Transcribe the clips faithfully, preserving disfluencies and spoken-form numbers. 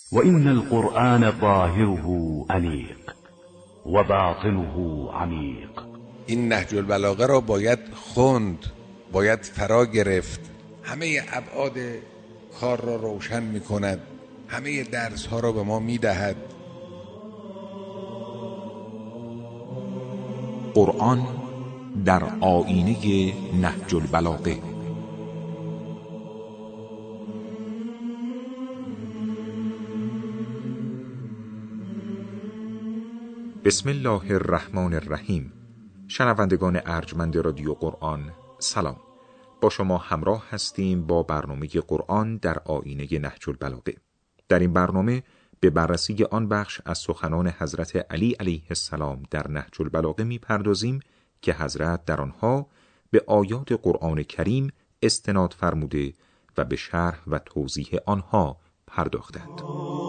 وإن القرآن ظاهره أنيق و باطنه عمیق. این نهج البلاغه را باید خوند، باید فرا گرفت. همه ابعاد کار را روشن می کند، همه درس ها را به ما می دهد. قرآن در آیینه نهج البلاغه. بسم الله الرحمن الرحیم. شنوندگان ارجمند رادیو قرآن، سلام. با شما همراه هستیم با برنامه قرآن در آیینه نهج البلاغه. در این برنامه به بررسی آن بخش از سخنان حضرت علی علیه السلام در نهج البلاغه می‌پردازیم که حضرت در آنها به آیات قرآن کریم استناد فرموده و به شرح و توضیح آنها پرداختند.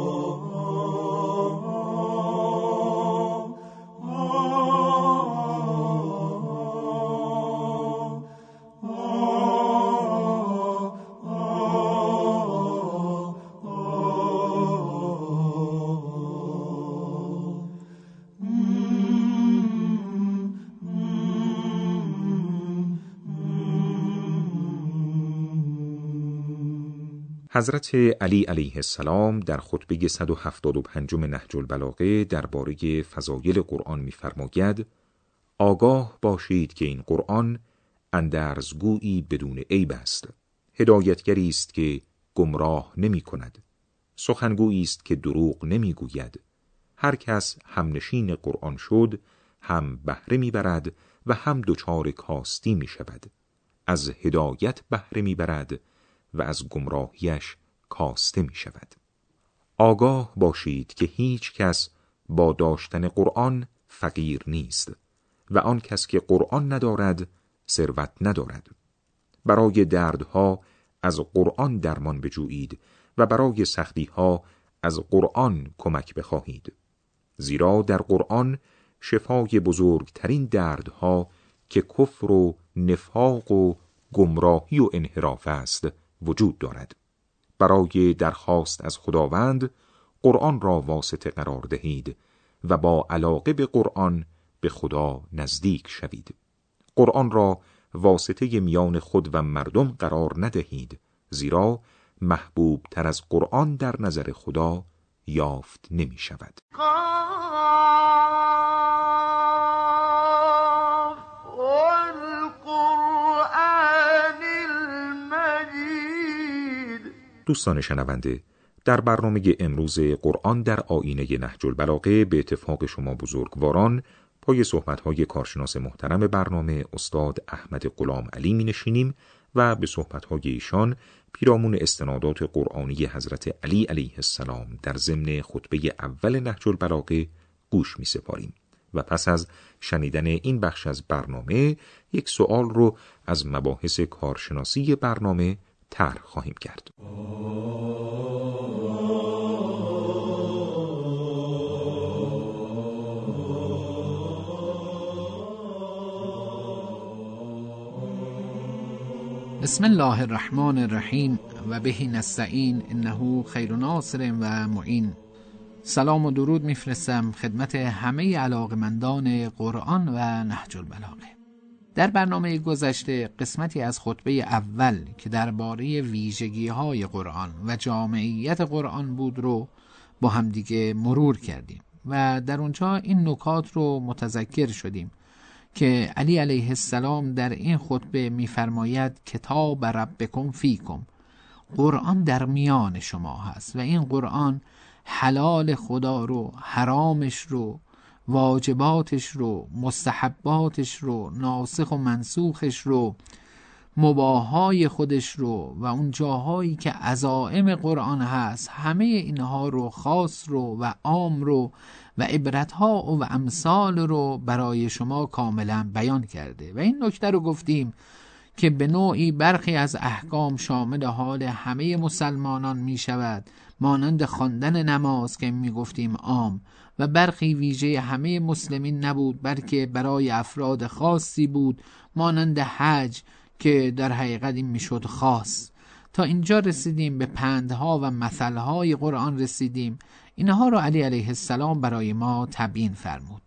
حضرت علی علیه السلام در خطبه صد و هفتاد و پنج نهج البلاغه درباره فضایل قرآن می‌فرماید: آگاه باشید که این قرآن اندرزگویی بدون عیب است، هدایتگری است که گمراه نمی‌کند، سخنگویی است که دروغ نمی‌گوید. هر کس همنشین قرآن شد، هم بهره می‌برد و هم دچار کاستی می‌شود. از هدایت بهره می‌برد و از گمراهیش کاسته می شود. آگاه باشید که هیچ کس با داشتن قرآن فقیر نیست و آن کس که قرآن ندارد ثروت ندارد. برای دردها از قرآن درمان بجویید و برای سختیها از قرآن کمک بخواهید، زیرا در قرآن شفای بزرگترین دردها که کفر و نفاق و گمراهی و انحراف است وجود دارد. برای درخواست از خداوند قرآن را واسطه قرار دهید و با علاقه به قرآن به خدا نزدیک شوید. قرآن را واسطه میان خود و مردم قرار ندهید، زیرا محبوب تر از قرآن در نظر خدا یافت نمی شود. دوستان شنونده، در برنامه امروز قرآن در آیینه نهج البلاغه به اتفاق شما بزرگواران پای صحبت‌های کارشناس محترم برنامه استاد احمد غلام علی می نشینیم و به صحبت‌های ایشان پیرامون استنادات قرآنی حضرت علی علیه السلام در ضمن خطبه اول نهج البلاغه گوش می سپاریم و پس از شنیدن این بخش از برنامه یک سوال رو از مباحث کارشناسی برنامه طرح خواهیم کرد. بسم الله الرحمن الرحیم و به نستعین انه خیر ناصر و معین. سلام و درود میفرستم خدمت همه علاقمندان قرآن و نهج البلاغه. در برنامه گذشته قسمتی از خطبه اول که درباره ویژگی‌های قرآن و جامعیت قرآن بود رو با هم دیگه مرور کردیم و در اونجا این نکات رو متذکر شدیم که علی علیه السلام در این خطبه می‌فرماید کتاب ربکم فیکم، قرآن در میان شما هست و این قرآن حلال خدا رو، حرامش رو، واجباتش رو، مستحباتش رو، ناسخ و منسوخش رو، مباحای خودش رو و اون جاهایی که عزائم قرآن هست همه اینها رو، خاص رو و عام رو و عبرتها و امثال رو برای شما کاملا بیان کرده و این نکته رو گفتیم که به نوعی برخی از احکام شامل حال همه مسلمانان می شود، مانند خواندن نماز که می گفتیم عام، و برخی ویژه همه مسلمین نبود بلکه برای افراد خاصی بود، مانند حج که در حقیقت این می شد خاص. تا اینجا رسیدیم، به پندها و مثلهای قرآن رسیدیم. اینها رو علی علیه السلام برای ما تبیین فرمود.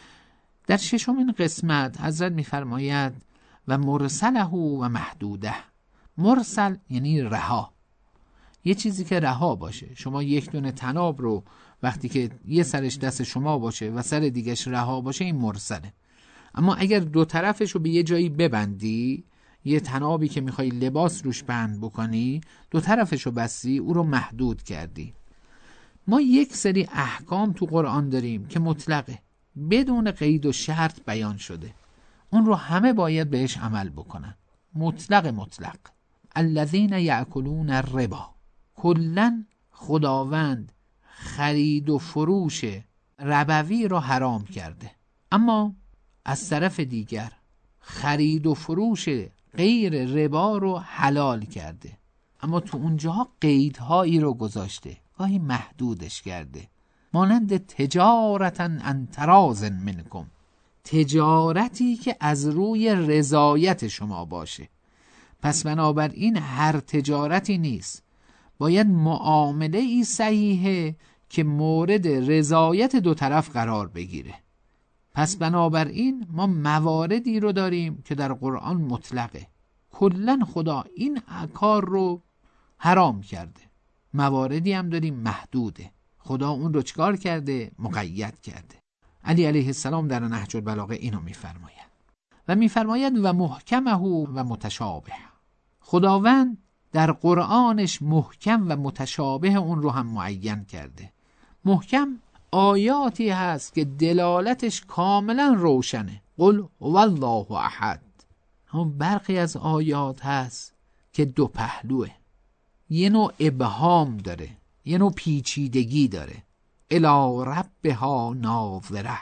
در ششمین قسمت حضرت می‌فرماید و مرسله و محدوده. مرسل یعنی رها، یه چیزی که رها باشه. شما یک دونه طناب رو وقتی که یه سرش دست شما باشه و سر دیگهش رها باشه، این مرسله. اما اگر دو طرفش رو به یه جایی ببندی، یه طنابی که میخوای لباس روش بند بکنی، دو طرفش رو بستی، او رو محدود کردی. ما یک سری احکام تو قرآن داریم که مطلقه، بدون قید و شرط بیان شده، اون رو همه باید بهش عمل بکنن. مطلق مطلق. الذین یأکلون الربا، کلن خداوند خرید و فروش ربوی رو حرام کرده، اما از طرف دیگر خرید و فروش غیر ربا رو حلال کرده. اما تو اونجاها قیدهایی رو گذاشته، گاهی محدودش کرده، مانند تجارتا عن تراض منکم، تجارتی که از روی رضایت شما باشه. پس بنابراین هر تجارتی نیست، باید معامله ای صحیحه که مورد رضایت دو طرف قرار بگیره. پس بنابراین ما مواردی رو داریم که در قرآن مطلقه، کلن خدا این کار رو حرام کرده. مواردی هم داریم محدوده، خدا اون رو چکار کرده؟ مقید کرده. علی علیه السلام در نهج البلاغه اینو میفرماید و میفرماید و محکمه و متشابه. خداوند در قرآنش محکم و متشابه اون رو هم معین کرده. محکم آیاتی هست که دلالتش کاملا روشنه، قل هو الله احد. هم برخی از آیات هست که دو پهلوه، یه نوع ابهام داره، یه نوع پیچیدگی داره. الی ربها ناظره،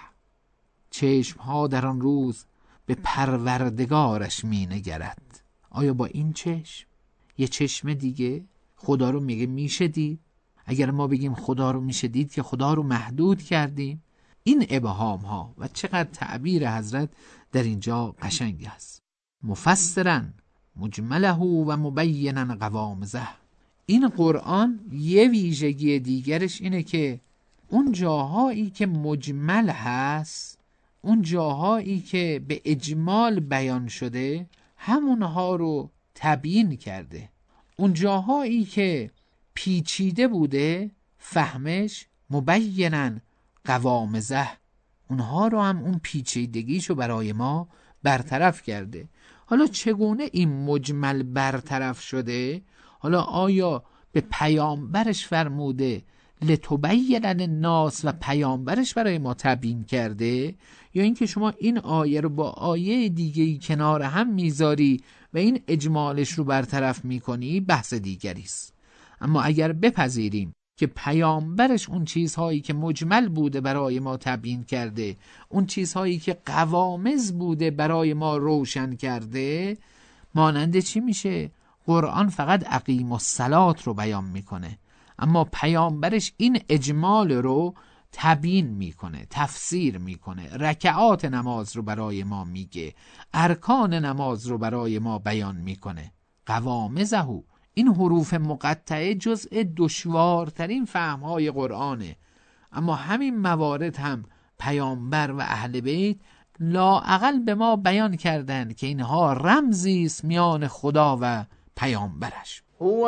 چشمها در آن روز به پروردگارش می نگرد. آیا با این چشم یه چشم دیگه خدا رو میگه میشه دید؟ اگر ما بگیم خدا رو میشه دید که خدا رو محدود کردیم. این ابهام ها و چقدر تعبیر حضرت در اینجا قشنگ است. مفسرا مجمله و مبینا قوامزه. این قرآن یه ویژگی دیگرش اینه که اون جاهایی که مجمل هست، اون جاهایی که به اجمال بیان شده، همونها رو تبیین کرده. اون جاهایی که پیچیده بوده فهمش، مبینا قوامزه، اونها رو هم اون پیچیدگیشو برای ما برطرف کرده. حالا چگونه این مجمل برطرف شده؟ حالا آیا به پیامبرش فرموده لتبین للناس و پیامبرش برای ما تبیین کرده، یا اینکه شما این آیه رو با آیه دیگه‌ای کنار هم میذاری و این اجمالش رو برطرف میکنی؟ بحث دیگری است. اما اگر بپذیریم که پیامبرش اون چیزهایی که مجمل بوده برای ما تبیین کرده، اون چیزهایی که قوامض بوده برای ما روشن کرده، مانند چی میشه؟ قرآن فقط اقیم الصلات رو بیان میکنه، اما پیامبرش این اجمال رو تبیین میکنه، تفسیر میکنه، رکعات نماز رو برای ما میگه، ارکان نماز رو برای ما بیان میکنه. قوامضه، این حروف مقطعه جزء دشوارترین فهمهای قرآنه، اما همین موارد هم پیامبر و اهل بیت لااقل به ما بیان کردن که اینها رمزی است میان خدا و پیامبرش. هو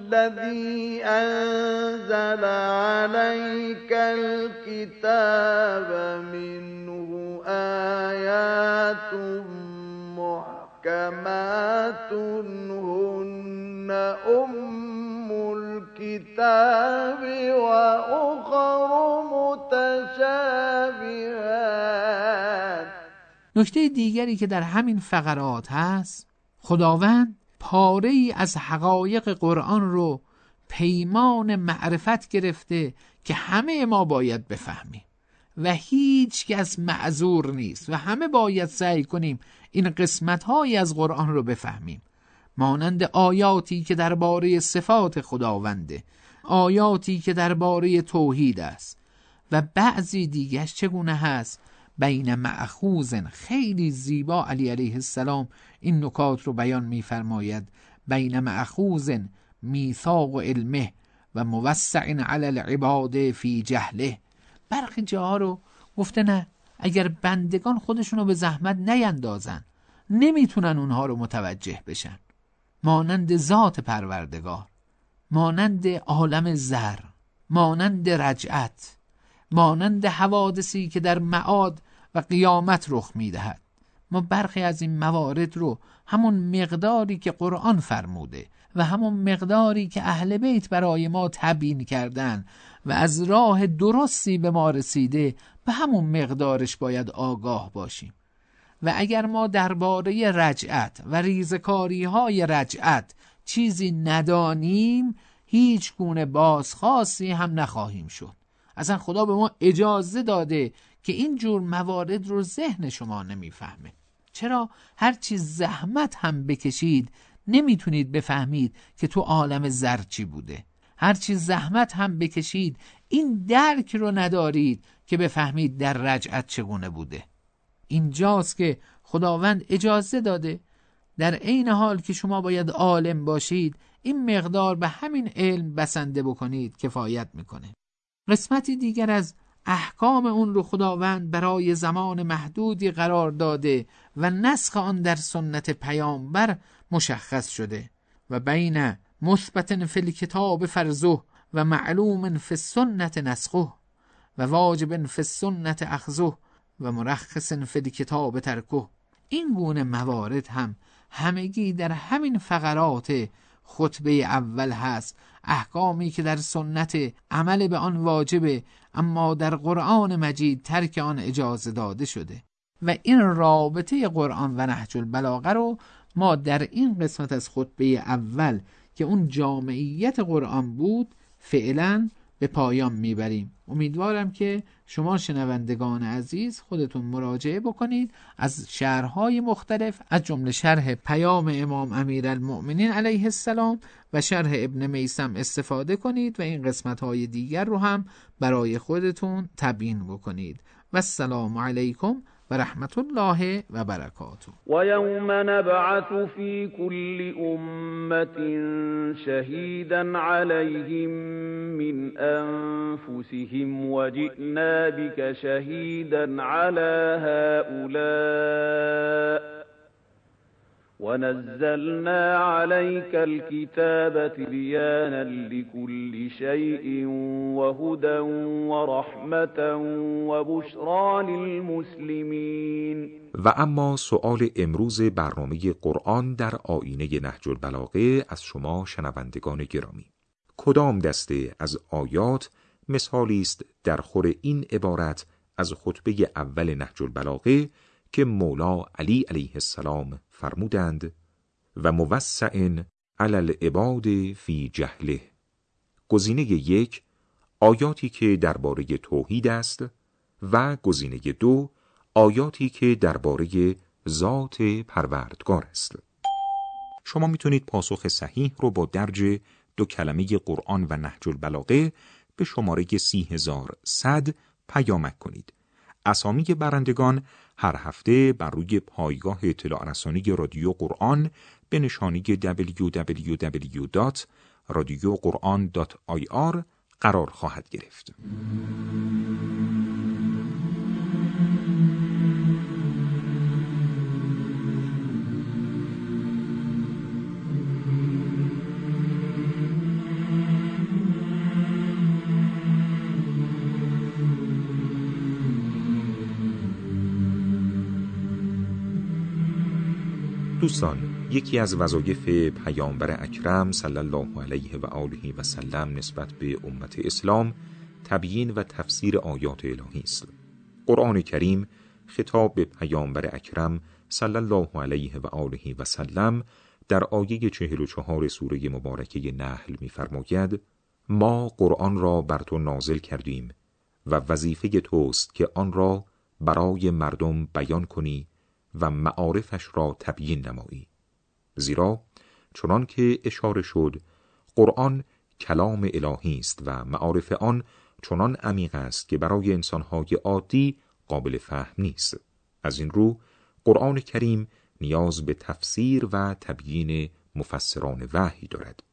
الذي أنزل عليك الكتاب منه آيات محكمات هن أم الكتاب وأخر متشابهات. نکته دیگری که در همین فقرات هست، خداوند پاره ای از حقایق قرآن رو پیمان معرفت گرفته که همه ما باید بفهمیم و هیچ کس معذور نیست و همه باید سعی کنیم این قسمت‌های از قرآن رو بفهمیم، مانند آیاتی که درباره صفات خداونده، آیاتی که درباره توحید است و بعضی دیگرش چگونه هست بین مأخوذن. خیلی زیبا علی علیه السلام این نکات رو بیان می‌فرماید. بین مأخوذن میثاق علمه و موسع علی العباد فی جهله. برخی جاها رو گفته نه، اگر بندگان خودشونو به زحمت نیندازن نمیتونن اونها رو متوجه بشن. مانند ذات پروردگار، مانند عالم زر، مانند رجعت، مانند حوادثی که در معاد و قیامت رخ میدهد. ما برخی از این موارد رو همون مقداری که قرآن فرموده و همون مقداری که اهل بیت برای ما تبیین کردن و از راه درستی به ما رسیده، به همون مقدارش باید آگاه باشیم. و اگر ما درباره رجعت و ریزکاری های رجعت چیزی ندانیم، هیچ گونه بازخواستی هم نخواهیم شد. اصلا خدا به ما اجازه داده که این جور موارد رو ذهن شما نمیفهمه. چرا؟ هر چیز زحمت هم بکشید نمیتونید بفهمید که تو عالم زر چی بوده. هر چیز زحمت هم بکشید این درک رو ندارید که بفهمید در رجعت چگونه بوده. اینجاست که خداوند اجازه داده در عین حال که شما باید عالم باشید، این مقدار به همین علم بسنده بکنید کفایت میکنه. قسمتی دیگر از احکام اون رو خداوند برای زمان محدودی قرار داده و نسخ آن در سنت پیامبر مشخص شده. و بین مثبت فی الکتاب فرضه و معلوم فی السنت نسخه و واجب فی السنت اخذه و مرخص فی الکتاب ترکه. این گونه موارد هم همگی در همین فقرات خطبه اول هست. احکامی که در سنت عمل به آن واجبه، اما در قرآن مجید ترک آن اجازه داده شده. و این رابطه قرآن و نهج البلاغه رو ما در این قسمت از خطبه اول که اون جامعیت قرآن بود فعلا به پایان میبریم. امیدوارم که شما شنوندگان عزیز خودتون مراجعه بکنید، از شرح‌های مختلف از جمله شرح پیام امام امیرالمؤمنین علیه السلام و شرح ابن میثم استفاده کنید و این قسمت‌های دیگر رو هم برای خودتون تبیین بکنید. و السلام علیکم و رحمت الله و برکاته. و یوم نبعث فی کل امت شهیدا علیهم من انفسهم و جئنا بک شهیدا علی هؤلاء ونزلنا عليك الكتاب تبيانا لكل شيء وهدى ورحمة وبشرى للمسلمين. و اما سؤال امروز برنامه قرآن در آیینه نهج البلاغه از شما شنوندگان گرامی: کدام دسته از آیات مثالی است در خور این عبارت از خطبه اول نهج البلاغه که مولا علی علیه السلام فرمودند و موسع علی العباد فی جهله؟ گزینه یک آیاتی که درباره توحید است و گزینه دو آیاتی که درباره ذات پروردگار است. شما میتونید پاسخ صحیح رو با درج دو کلمه قرآن و نهج البلاغه به شماره سی هزار و صد پیامک کنید. اسامی برندگان هر هفته بر روی پایگاه اطلاع رسانی رادیو قرآن به نشانی دبلیو دبلیو دبلیو دات رادیو قرآن دات آی آر قرار خواهد گرفت. دوستان، یکی از وظایف پیامبر اکرم صلی الله علیه و آله و سلم نسبت به امت اسلام تبیین و تفسیر آیات الهی است. قرآن کریم خطاب به پیامبر اکرم صلی الله علیه و آله و سلم در آیه چهل و چهار سوره مبارکه نحل می‌فرماید: ما قرآن را بر تو نازل کردیم و وظیفه توست که آن را برای مردم بیان کنی و معارفش را تبیین نمایی. زیرا چنان که اشاره شد قرآن کلام الهی است و معارف آن چنان عمیق است که برای انسانهای عادی قابل فهم نیست. از این رو قرآن کریم نیاز به تفسیر و تبیین مفسران وحی دارد.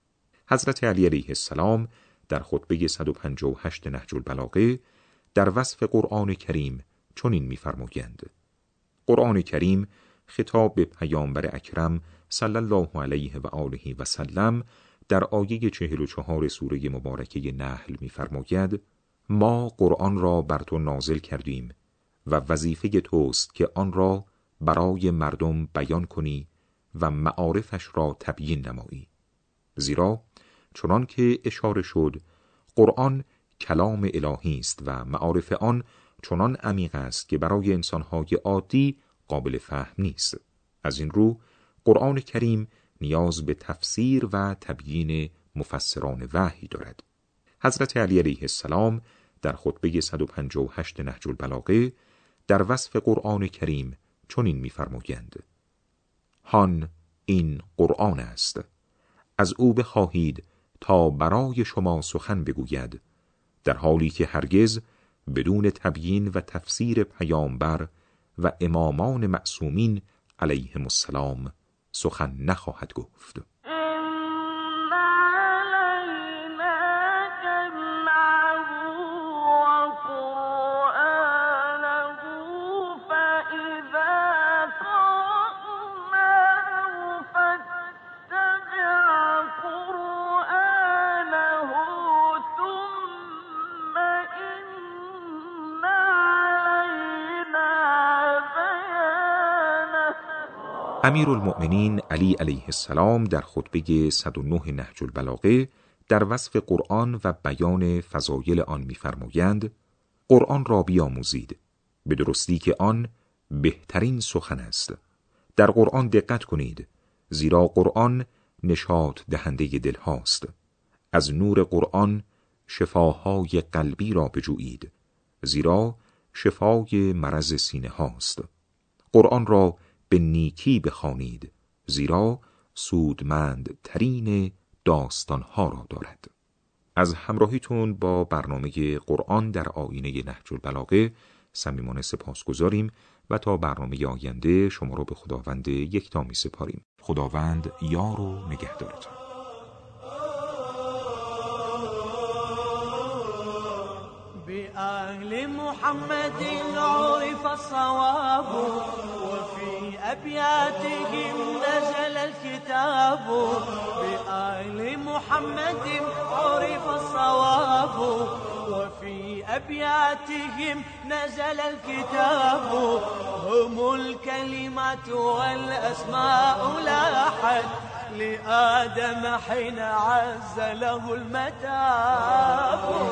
حضرت علی علیه السلام در خطبه صد و پنجاه و هشت نهج البلاغه در وصف قرآن کریم چنین می‌فرمایند: قرآن کریم خطاب به پیامبر اکرم صلی الله علیه و آله و سلم در آیه چهل و چهار سوره مبارکه نحل می‌فرماید: ما قرآن را بر تو نازل کردیم و وظیفه توست که آن را برای مردم بیان کنی و معارفش را تبیین نمایی. زیرا چنان که اشاره شد قرآن کلام الهی است و معارف آن چنان عمیق است که برای انسان‌های عادی قابل فهم نیست. از این رو قرآن کریم نیاز به تفسیر و تبیین مفسران وحی دارد. حضرت علی علیه السلام در خطبه صد و پنجاه و هشت نهج البلاغه در وصف قرآن کریم چنین می‌فرمایند: هان این قرآن است، از او بخواهید تا برای شما سخن بگوید، در حالی که هرگز بدون تبیین و تفسیر پیامبر و امامان معصومین علیهم السلام سخن نخواهد گفت. امیرالمؤمنین علی علیه السلام در خطبه صد و نه نهج البلاغه در وصف قرآن و بیان فضایل آن می‌فرمایند: قرآن را بیاموزید، به درستی که آن بهترین سخن است. در قرآن دقت کنید، زیرا قرآن نشاط دهنده دل هاست. از نور قرآن شفاهای قلبی را بجویید، زیرا شفای مرض سینه هاست. قرآن را به نیکی بخوانید، زیرا سودمند ترین داستانها را دارد. از همراهیتون با برنامه قرآن در آیینه نهج البلاغه صمیمانه سپاسگزاریم و تا برنامه آینده شما را به خداوند یکتا می سپاریم. خداوند یار و نگهدارتان. بآل محمد عرف الصواب وفي أبياتهم نزل الكتاب. بآل محمد عرف الصواب وفي أبياتهم نزل الكتاب. هم الكلمات والأسماء لاحت لآدم حين عز له المتاب.